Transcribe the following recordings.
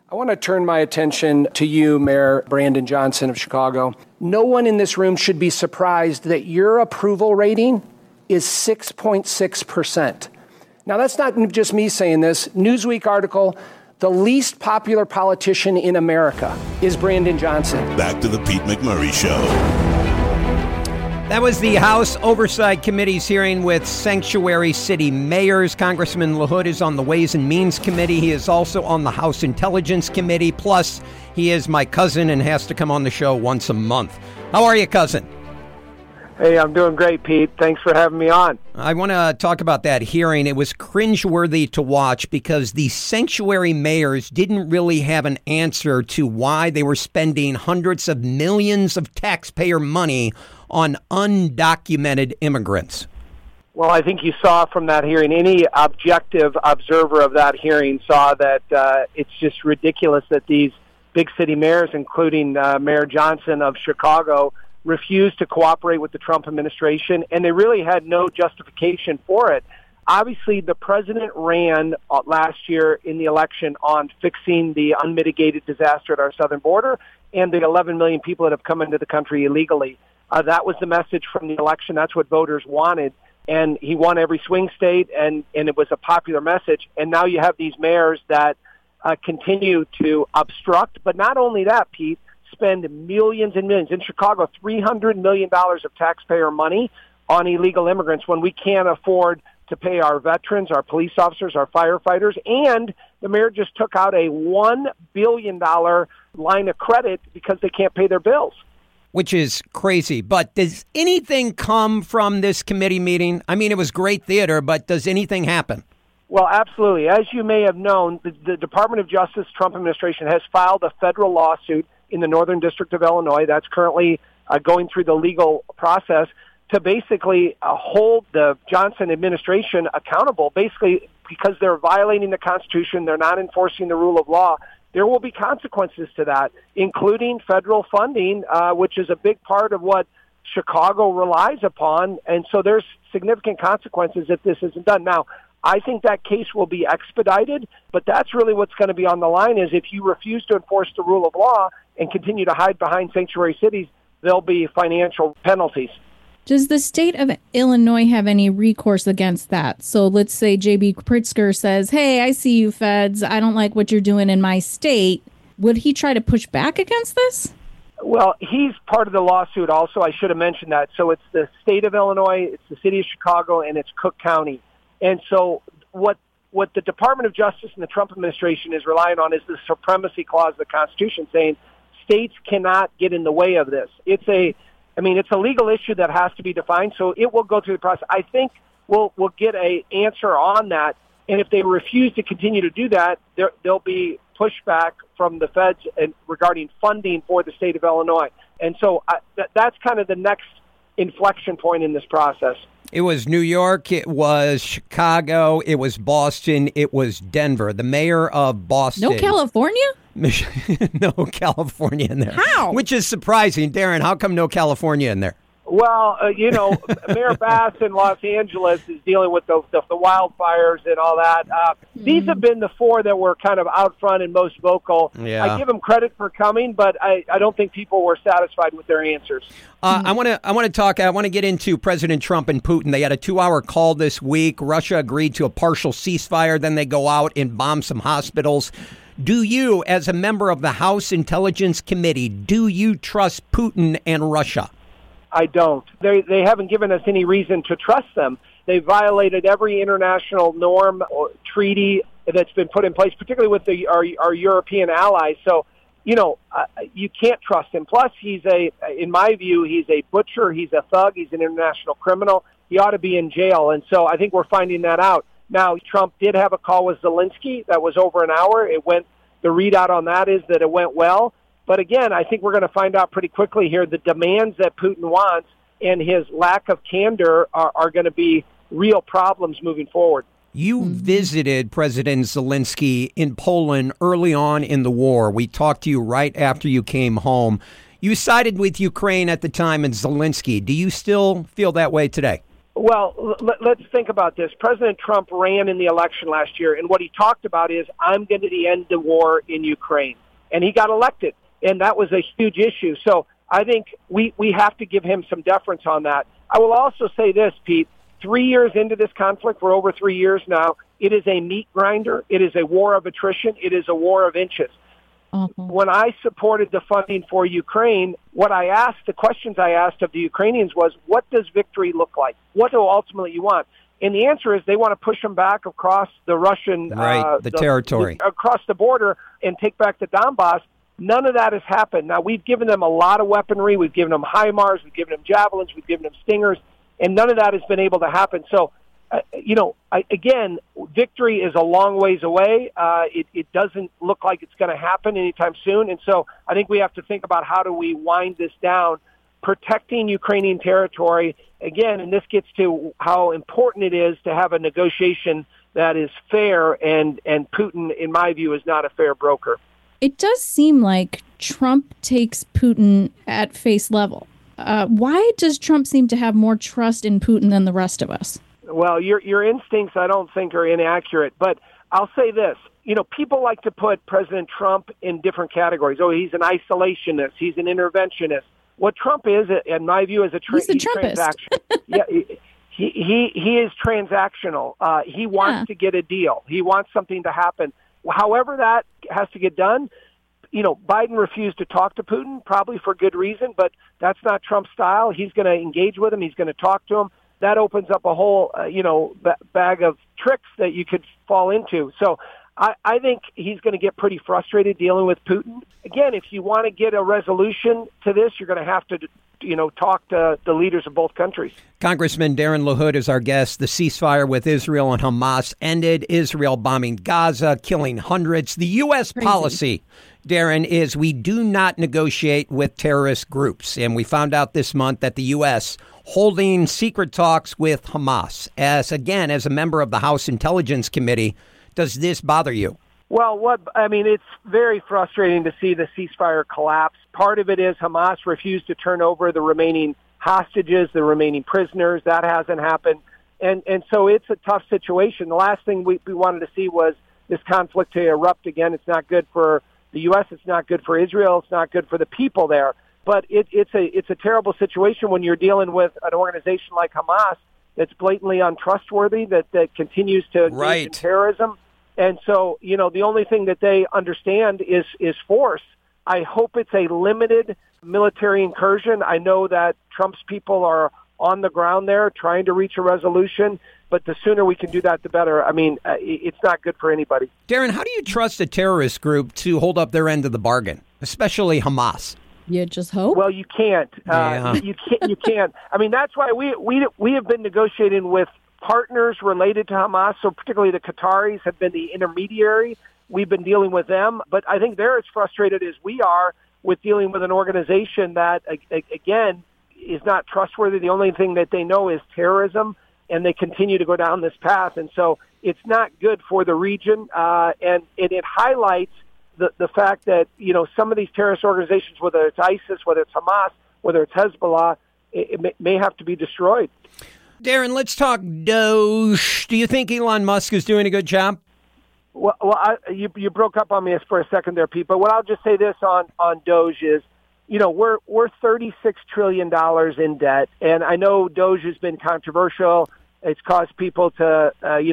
I want to turn my attention to you, Mayor Brandon Johnson of Chicago. No one in this room should be surprised that your approval rating is 6.6%. Now, that's not just me saying this. Newsweek article, the least popular politician in America is Brandon Johnson. Back to the Pete McMurray Show. That was the House Oversight Committee's hearing with sanctuary city mayors. Congressman LaHood is on the Ways and Means Committee. He is also on the House Intelligence Committee. Plus, he is my cousin and has to come on the show once a month. How are you, cousin? Hey, I'm doing great, Pete. Thanks for having me on. I want to talk about that hearing. It was cringeworthy to watch because the sanctuary mayors didn't really have an answer to why they were spending hundreds of millions of taxpayer money on undocumented immigrants. Well, I think you saw from that hearing, any objective observer of that hearing saw that it's just ridiculous that these big city mayors, including Mayor Johnson of Chicago, refused to cooperate with the Trump administration, and they really had no justification for it. Obviously, the president ran last year in the election on fixing the unmitigated disaster at our southern border and the 11 million people that have come into the country illegally. That was the message from the election. That's what voters wanted. And he won every swing state, and it was a popular message. And now you have these mayors that continue to obstruct. But not only that, Pete, spend millions and millions. In Chicago, $300 million of taxpayer money on illegal immigrants when we can't afford to pay our veterans, our police officers, our firefighters. And the mayor just took out a $1 billion line of credit because they can't pay their bills. Which is crazy. But does anything come from this committee meeting? I mean, it was great theater, but does anything happen? Well, absolutely. As you may have known, the Department of Justice Trump administration has filed a federal lawsuit in the Northern District of Illinois that's currently going through the legal process to basically hold the Johnson administration accountable, basically because they're violating the Constitution, they're not enforcing the rule of law. There will be consequences to that, including federal funding, which is a big part of what Chicago relies upon. And so there's significant consequences if this isn't done. Now, I think that case will be expedited, but that's really what's going to be on the line is if you refuse to enforce the rule of law and continue to hide behind sanctuary cities, there'll be financial penalties. Does the state of Illinois have any recourse against that? So let's say J.B. Pritzker says, hey, I see you feds. I don't like what you're doing in my state. Would he try to push back against this? Well, he's part of the lawsuit also. I should have mentioned that. So it's the state of Illinois, it's the city of Chicago, and it's Cook County. And so what the Department of Justice and the Trump administration is relying on is the supremacy clause of the Constitution saying states cannot get in the way of this. It's a legal issue that has to be defined, so it will go through the process. I think we'll get an answer on that, and if they refuse to continue to do that, there'll be pushback from the feds regarding funding for the state of Illinois. And so that's kind of the next inflection point in this process. It was New York, it was Chicago, it was Boston, it was Denver. The mayor of Boston. No California? No California in there. How? Which is surprising. Darren, how come no California in there? Well, Mayor Bass in Los Angeles is dealing with the wildfires and all that. These have been the four that were kind of out front and most vocal. Yeah. I give them credit for coming, but I don't think people were satisfied with their answers. I want to get into President Trump and Putin. They had a 2-hour call this week. Russia agreed to a partial ceasefire. Then they go out and bomb some hospitals. Do you, as a member of the House Intelligence Committee, do you trust Putin and Russia? I don't. They haven't given us any reason to trust them. They violated every international norm or treaty that's been put in place, particularly with our European allies. So, you can't trust him. Plus, in my view, he's a butcher. He's a thug. He's an international criminal. He ought to be in jail. And so I think we're finding that out. Now, Trump did have a call with Zelensky. That was over an hour. The readout on that is that it went well. But again, I think we're going to find out pretty quickly here the demands that Putin wants and his lack of candor are going to be real problems moving forward. You visited President Zelensky in Poland early on in the war. We talked to you right after you came home. You sided with Ukraine at the time and Zelensky. Do you still feel that way today? Well, let's think about this. President Trump ran in the election last year, and what he talked about is, I'm going to end the war in Ukraine. And he got elected, and that was a huge issue. So I think we have to give him some deference on that. I will also say this, Pete. 3 years into this conflict, we're over 3 years now, it is a meat grinder. It is a war of attrition. It is a war of inches. When I supported the funding for Ukraine, the questions I asked of the Ukrainians was, what does victory look like? What do ultimately you want? And the answer is they want to push them back across the Russian the territory, across the border, and take back the Donbass. None of that has happened. Now, we've given them a lot of weaponry. We've given them HIMARS. We've given them Javelins. We've given them Stingers. And none of that has been able to happen. So, again, victory is a long ways away. It doesn't look like it's going to happen anytime soon. And so I think we have to think about how do we wind this down, protecting Ukrainian territory. Again, and this gets to how important it is to have a negotiation that is fair, and Putin, in my view, is not a fair broker. It does seem like Trump takes Putin at face level. Why does Trump seem to have more trust in Putin than the rest of us? Well, your instincts, I don't think, are inaccurate. But I'll say this. People like to put President Trump in different categories. Oh, he's an isolationist. He's an interventionist. What Trump is, in my view, is he's transactional. Yeah, he is transactional. He wants to get a deal. He wants something to happen. However that has to get done, Biden refused to talk to Putin, probably for good reason, but that's not Trump's style. He's going to engage with him. He's going to talk to him. That opens up a whole, bag of tricks that you could fall into. So I think he's going to get pretty frustrated dealing with Putin. Again, if you want to get a resolution to this, you're going to have to, talk to the leaders of both countries. Congressman Darren LaHood is our guest. The ceasefire with Israel and Hamas ended. Israel bombing Gaza, killing hundreds. The U.S. policy, Darren, is we do not negotiate with terrorist groups. And we found out this month that the U.S. holding secret talks with Hamas. As a member of the House Intelligence Committee, does this bother you? Well, it's very frustrating to see the ceasefire collapse. Part of it is Hamas refused to turn over the remaining hostages, the remaining prisoners. That hasn't happened. And so it's a tough situation. The last thing we wanted to see was this conflict to erupt again. It's not good for the U.S. It's not good for Israel. It's not good for the people there. But it's a terrible situation when you're dealing with an organization like Hamas that's blatantly untrustworthy, that continues to engage in terrorism. And so, the only thing that they understand is force. I hope it's a limited military incursion. I know that Trump's people are on the ground there trying to reach a resolution, but the sooner we can do that, the better. It's not good for anybody. Darren, how do you trust a terrorist group to hold up their end of the bargain, especially Hamas? You just hope? Well, you can't. You can't. That's why we have been negotiating with partners related to Hamas, so particularly the Qataris have been the intermediary. We've been dealing with them, but I think they're as frustrated as we are with dealing with an organization that, again, is not trustworthy. The only thing that they know is terrorism, and they continue to go down this path. And so it's not good for the region, and it highlights the fact that, some of these terrorist organizations, whether it's ISIS, whether it's Hamas, whether it's Hezbollah, it may have to be destroyed. Darren, let's talk Doge. Do you think Elon Musk is doing a good job? Well, you broke up on me for a second there, Pete. But what I'll just say this on Doge is, we're $36 trillion in debt, and I know Doge has been controversial. It's caused people to,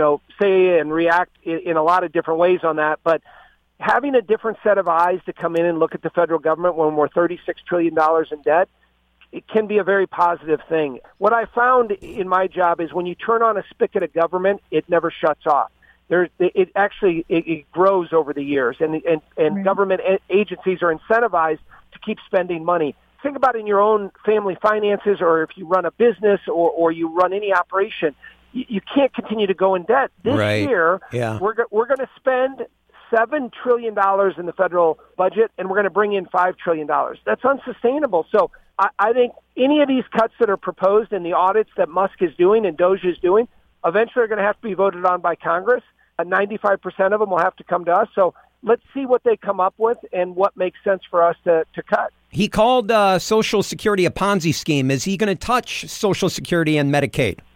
say and react in a lot of different ways on that. But having a different set of eyes to come in and look at the federal government when we're $36 trillion in debt, it can be a very positive thing. What I found in my job is when you turn on a spigot of government, it never shuts off. It grows over the years, and government agencies are incentivized to keep spending money. Think about it in your own family finances, or if you run a business or you run any operation, you can't continue to go in debt. This year, we're going to spend $7 trillion in the federal budget, and we're going to bring in $5 trillion. That's unsustainable. So I think any of these cuts that are proposed in the audits that Musk is doing and Doge is doing, eventually are going to have to be voted on by Congress. 95% of them will have to come to us. So let's see what they come up with and what makes sense for us to cut. He called Social Security a Ponzi scheme. Is he going to touch Social Security and Medicaid?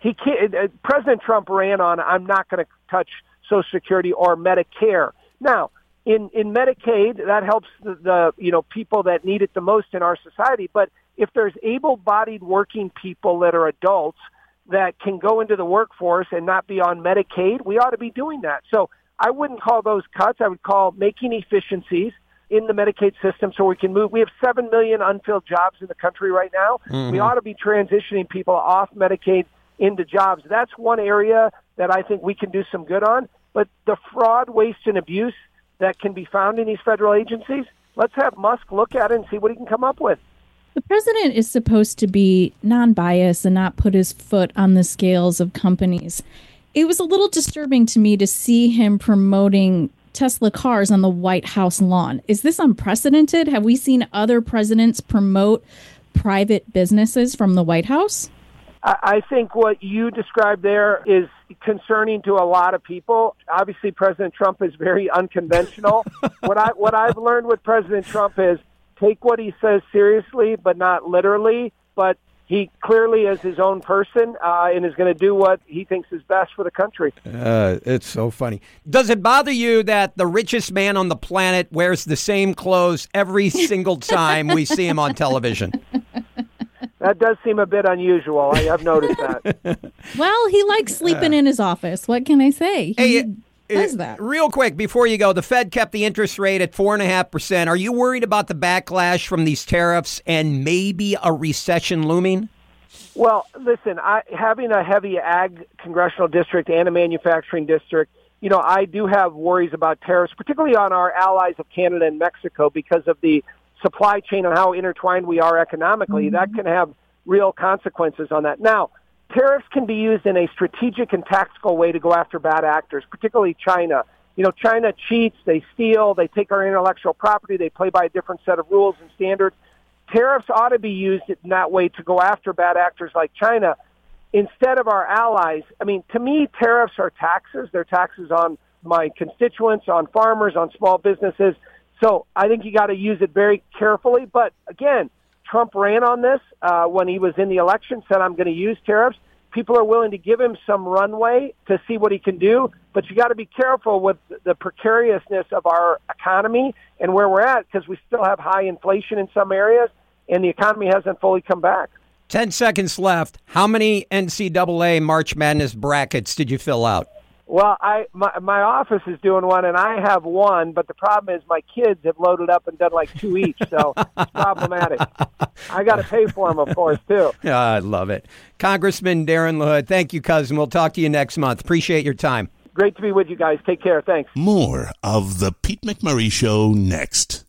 he can't, President Trump ran on, I'm not going to touch Social Security or Medicare. Now, in Medicaid, that helps the people that need it the most in our society. But if there's able-bodied working people that are adults that can go into the workforce and not be on Medicaid, we ought to be doing that. So I wouldn't call those cuts. I would call making efficiencies in the Medicaid system so we can move. We have 7 million unfilled jobs in the country right now. Mm-hmm. We ought to be transitioning people off Medicaid into jobs. That's one area that I think we can do some good on. But the fraud, waste, and abuse that can be found in these federal agencies, let's have Musk look at it and see what he can come up with. The president is supposed to be non-biased and not put his foot on the scales of companies. It was a little disturbing to me to see him promoting Tesla cars on the White House lawn. Is this unprecedented? Have we seen other presidents promote private businesses from the White House? I think what you described there is concerning to a lot of people. Obviously, President Trump is very unconventional. What I've learned with President Trump is take what he says seriously, but not literally. But he clearly is his own person and is going to do what he thinks is best for the country. It's so funny. Does it bother you that the richest man on the planet wears the same clothes every single time we see him on television? That does seem a bit unusual. I have noticed that. Well, he likes sleeping in his office. What can I say? He does that. Real quick, before you go, the Fed kept the interest rate at 4.5%. Are you worried about the backlash from these tariffs and maybe a recession looming? Well, listen, having a heavy ag congressional district and a manufacturing district, I do have worries about tariffs, particularly on our allies of Canada and Mexico because of the supply chain and how intertwined we are economically. Mm-hmm. That can have real consequences on that. Now, tariffs can be used in a strategic and tactical way to go after bad actors, particularly China. China cheats, they steal, they take our intellectual property, they play by a different set of rules and standards. Tariffs ought to be used in that way to go after bad actors like China instead of our allies. I mean, to me, tariffs are taxes. They're taxes on my constituents, on farmers, on small businesses. So I think you got to use it very carefully. But again, Trump ran on this when he was in the election, said, I'm going to use tariffs. People are willing to give him some runway to see what he can do. But you got to be careful with the precariousness of our economy and where we're at because we still have high inflation in some areas and the economy hasn't fully come back. 10 seconds left. How many NCAA March Madness brackets did you fill out? Well, my office is doing one, and I have one, but the problem is my kids have loaded up and done like 2 each, so it's problematic. I got to pay for them, of course, too. I love it. Congressman Darren LaHood, thank you, cousin. We'll talk to you next month. Appreciate your time. Great to be with you guys. Take care. Thanks. More of the Pete McMurray Show next.